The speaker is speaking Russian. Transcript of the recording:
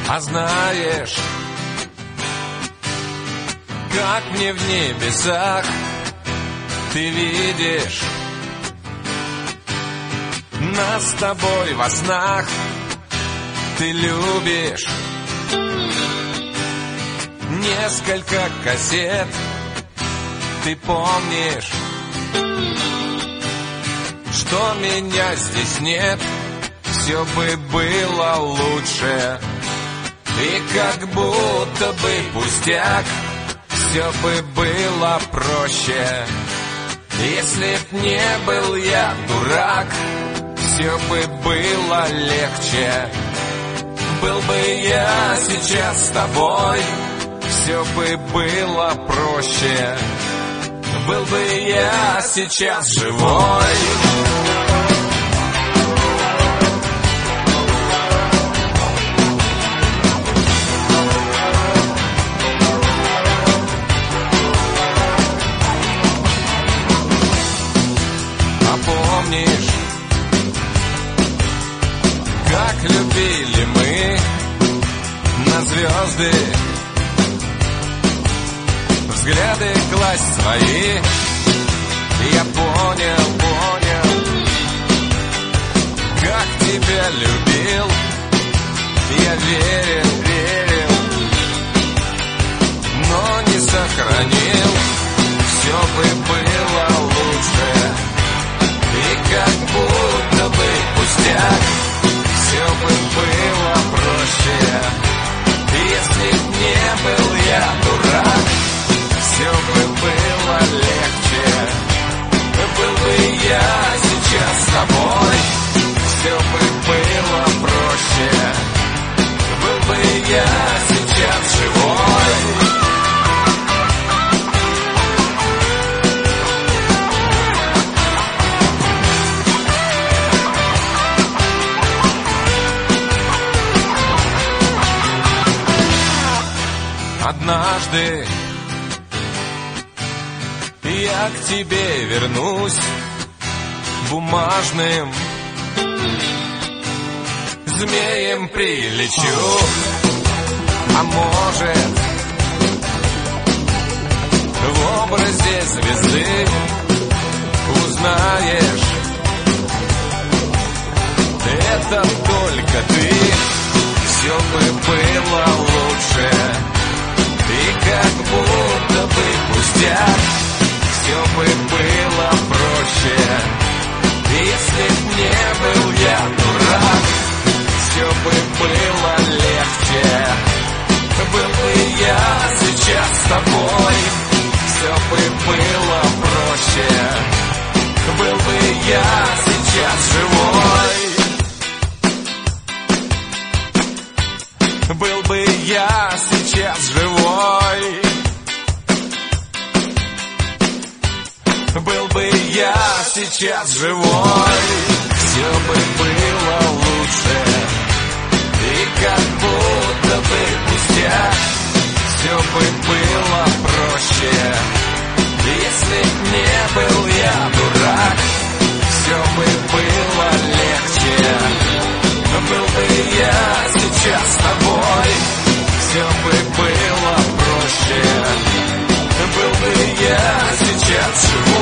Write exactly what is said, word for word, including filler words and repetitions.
А знаешь, как мне в небесах ты видишь нас с тобой во снах, ты любишь несколько кассет, ты помнишь, что меня здесь нет, все бы было лучше. И как будто бы пустяк, все бы было проще. Если б не был я дурак, все бы было легче. Был бы я сейчас с тобой, все бы было проще. Был бы я сейчас живой. Помнишь, как любили мы на звезды, взгляды класть свои? Я понял, понял, как тебя любил. Я верил, верил, но не сохранил. Все бы было лучше. И как будто бы пустяк, все бы было проще. Если б не был я дурак, все бы было легче. Был бы я сейчас с тобой, все бы было проще. Был бы я сейчас живой. Однажды я к тебе вернусь бумажным змеем прилечу, а может в образе звезды узнаешь, это только ты, все бы было лучше. И как будто бы пустяк, все бы было проще. Если б не был я дурак, все бы было легче. Был бы я сейчас с тобой, все бы было проще. Был бы я сейчас живой. Был бы я сейчас живой. Был бы я сейчас живой. Все бы было лучше. И как будто бы пустяк, все бы было проще. Если б не был я дурак, все бы было легче. Был бы я сейчас с тобой, все бы было проще. Был бы я сейчас живой.